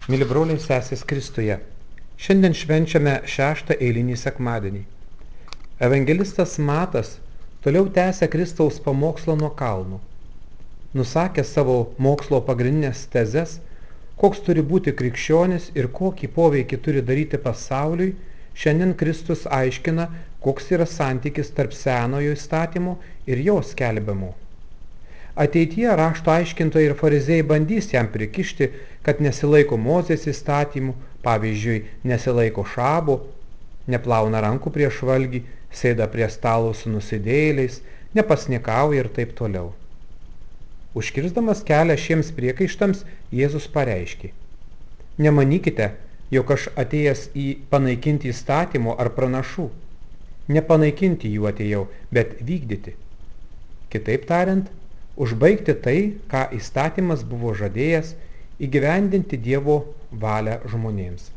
Mili broliai sesės Kristuje, šiandien švenčiame 6 eilinį sekmadienį. Evangelistas Matas toliau tęsia Kristaus pamokslą nuo kalno. Nusakęs savo mokslo pagrindinės tezes, koks turi būti krikščionis ir kokį poveikį turi daryti pasauliui, šiandien Kristus aiškina, koks yra santykis tarp senojo įstatymo ir jo skelbiamo. Ateityje rašto aiškintojai ir farizėjai bandys jam prikišti, kad nesilaiko Mozės įstatymų, pavyzdžiui, nesilaiko šabo, neplauna rankų prieš valgį, sėda prie stalo su nusidėjėliais, nepasnikauja ir taip toliau. Užkirsdamas kelią šiems priekaištams, Jėzus pareiškė: Nemanykite, jog aš atėjęs į panaikinti įstatymo ar pranašų. Nepanaikinti jų atėjau, bet vykdyti. Kitaip tariant, užbaigti tai, ką įstatymas buvo žadėjęs, įgyvendinti Dievo valią žmonėms.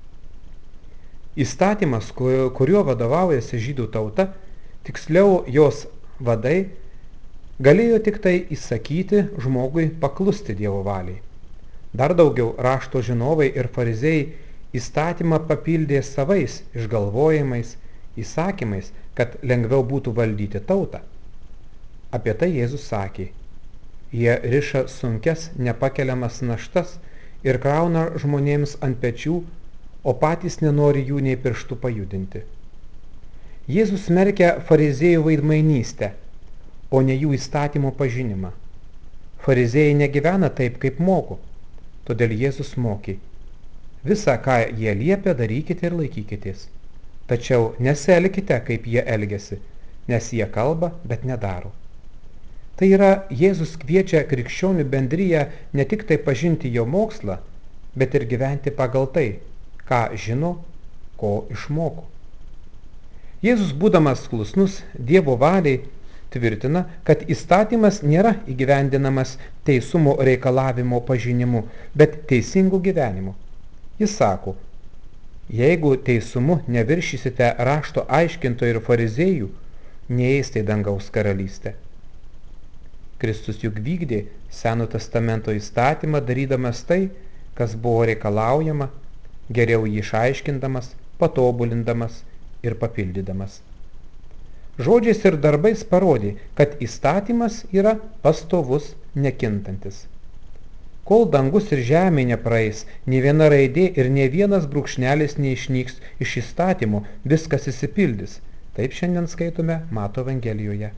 Įstatymas, kuriuo vadovaujasi žydų tauta, tiksliau jos vadai, galėjo tik tai įsakyti žmogui paklusti Dievo valiai. Dar daugiau rašto žinovai ir farizėjai įstatymą papildė savais išgalvojimais, įsakymais, kad lengviau būtų valdyti tautą. Apie tai Jėzus sakė: Jie riša sunkes, nepakeliamas naštas ir krauna žmonėms ant pečių, o patys nenori jų nei pirštų pajudinti. Jėzus smerkia fariziejų veidmainystę, o ne jų įstatymo pažinimą. Fariziejai negyvena taip, kaip moko, todėl Jėzus mokė: Visa, ką jie liepia, darykite ir laikykitės. Tačiau nesielkite, kaip jie elgiasi, nes jie kalba, bet nedaro. Tai yra, Jėzus kviečia krikščionių bendriją ne tik tai pažinti jo mokslą, bet ir gyventi pagal tai, ką žino, ko išmoko. Jėzus, būdamas klusnus Dievo valiai, tvirtina, kad įstatymas nėra įgyvendinamas teisumo reikalavimo pažinimu, bet teisingu gyvenimu. Jis sako: Jeigu teisumu neviršysite rašto aiškintojų ir fariziejų, neįeisite į dangaus karalystę. Kristus juk vykdė Seno testamento įstatymą, darydamas tai, kas buvo reikalaujama, geriau jį išaiškindamas, patobulindamas ir papildydamas. Žodžiais ir darbais parodė, kad įstatymas yra pastovus, nekintantis. Kol dangus ir žemė nepraeis, nė viena raidė ir nė vienas brūkšnelis neišnyks iš įstatymo, viskas išsipildys. Taip šiandien skaitome Mato Evangelijoje.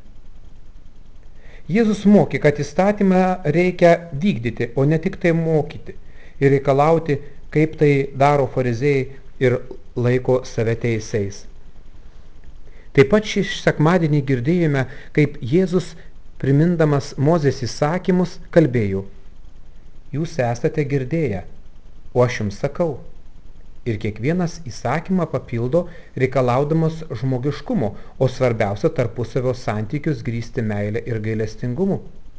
Jėzus mokė, kad įstatymą reikia vykdyti, o ne tik tai mokyti ir reikalauti, kaip tai daro fariziejai ir laiko save teisiais. Taip pat šį sekmadienį girdėjome, kaip Jėzus, primindamas Mozės įsakymus, kalbėjo: Jūs esate girdėję, o aš jums sakau. Ir kiekvienas įsakymą papildo, reikalaudamas žmogiškumo, o svarbiausia tarpusavio santykius grįsti meilę ir gailestingumu.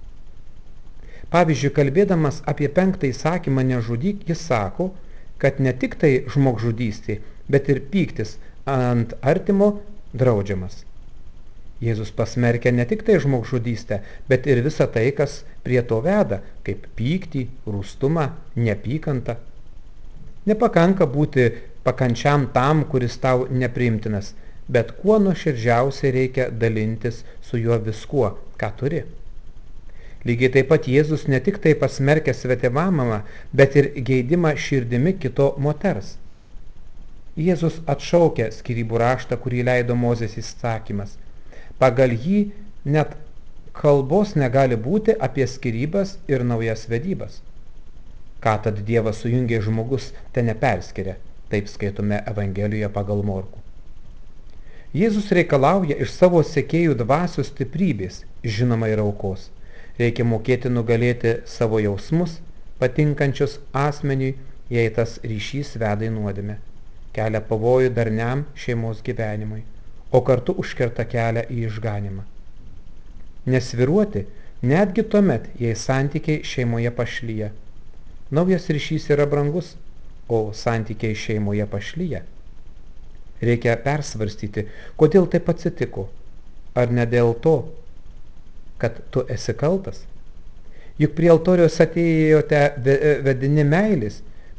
Pavyzdžiui, kalbėdamas apie 5 įsakymą nežudyk, jis sako, kad ne tik tai žmogžudystė, bet ir pyktis ant artimo draudžiamas. Jėzus pasmerkia ne tik tai žmogžudystę, bet ir visą tai, kas prie to veda, kaip pyktį, rūstumą, neapykantą. Nepakanka būti pakančiam tam, kuris tau nepriimtinas, bet kuo nuoširdžiausiai reikia dalintis su juo viskuo, ką turi. Lygiai taip pat Jėzus ne tik tai pasmerkia svetimamą, bet ir geidimą širdimi kito moters. Jėzus atšaukia skyrybų raštą, kurį leido Mozės įsakymas. Pagal jį net kalbos negali būti apie skyrybas ir naujas vedybas. Ką tad Dievas sujungė žmogus, te neperskiria, taip skaitome Evangelijoje pagal Morkų. Jėzus reikalauja iš savo sekėjų dvasios stiprybės, žinoma ir aukos. Reikia mokėti nugalėti savo jausmus, patinkančius asmeniui, jei tas ryšys veda į nuodėmę, kelia pavojų darniam šeimos gyvenimui, o kartu užkerta kelią į išganimą. Nesviruoti netgi tuomet, jei santykiai šeimoje pašlyja. Naujas ryšys yra brangus, o santykiai šeimoje pašlyja. Reikia persvarstyti, kodėl taip atsitiko. Ar ne dėl to, kad tu esi kaltas? Juk prie altoriaus atėjote vedini meilės,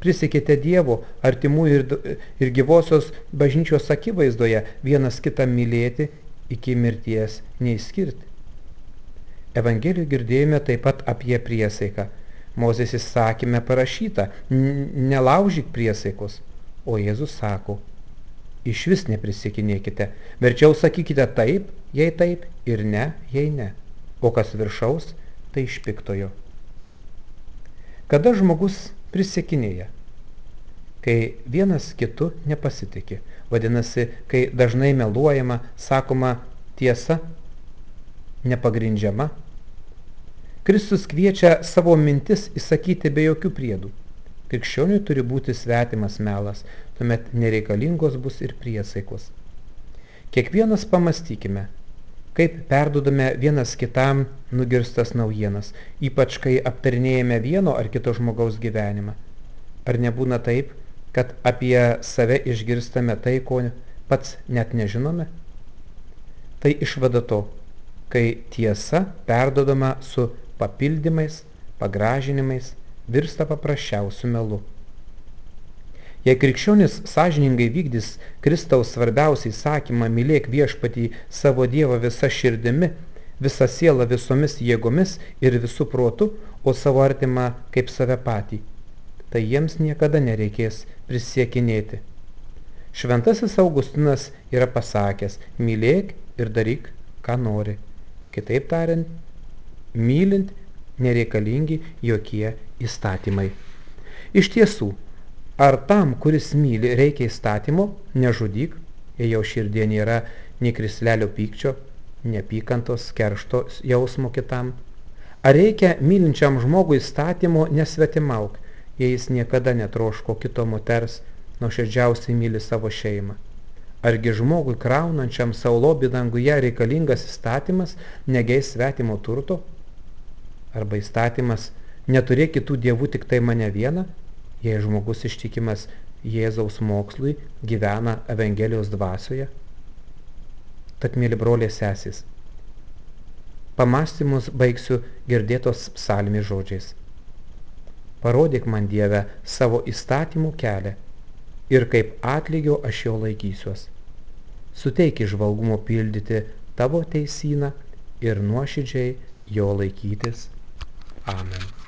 prisiekite Dievo, artimų ir gyvosios bažnyčios akivaizdoje vienas kitą mylėti iki mirties neišskirti. Evangelijoje girdėjome taip pat apie priesaiką. Mozės įsakyme parašyta, nelaužyk priesaikos, o Jėzus sako, išvis neprisiekinėkite, verčiau sakykite taip, ir ne, jei ne, o kas viršaus, tai iš piktojo. Kada žmogus prisiekinėja? Kai vienas kitu nepasitikė, vadinasi, kai dažnai meluojama, sakoma tiesa nepagrindžiama. Kristus kviečia savo mintis įsakyti be jokių priedų. Krikščioniui turi būti svetimas melas, tuomet nereikalingos bus ir priesaikos. Kiekvienas pamastykime, kaip perduodame vienas kitam nugirstas naujienas, ypač kai aptarinėjame vieno ar kito žmogaus gyvenimą. Ar nebūna taip, kad apie save išgirstame tai, ko pats net nežinome? Tai išvada to, kai tiesa perduodama su papildymais, pagražinimais, virsta paprasčiausiu melu. Jei krikščionis sąžiningai vykdys Kristaus svarbiausią įsakymą mylėk viešpatį savo Dievą visa širdimi, visa siela visomis jėgomis ir visų protu, o savo artimą kaip save patį, tai jiems niekada nereikės prisiekinėti. Šventasis Augustinas yra pasakęs, mylėk ir daryk, ką nori. Kitaip tariant, mylint nereikalingi jokie įstatymai. Iš tiesų, ar tam, kuris myli, reikia įstatymo, nežudyk, jei jau širdie nėra nei krislelio pykčio, neapykantos, keršto jausmo kitam? Ar reikia mylinčiam žmogui įstatymo nesvetimauk, jei jis niekada netroško kito moters, nuoširdžiausiai myli savo šeimą? Argi žmogui kraunančiam savo lobį danguje reikalingas įstatymas negeis svetimo turto? Arba įstatymas neturėk kitų dievų, tik tai mane vieną, jei žmogus ištikimas Jėzaus mokslui gyvena Evangelijos dvasioje? Tad, mėly broliai sesės, pamąstymus baigsiu girdėtos psalmės žodžiais. Parodyk man, Dieve, savo įstatymų kelią ir kaip atlygio aš jo laikysiuos. Suteik įžvalgumo pildyti tavo teisyną ir nuoširdžiai jo laikytis. Amen.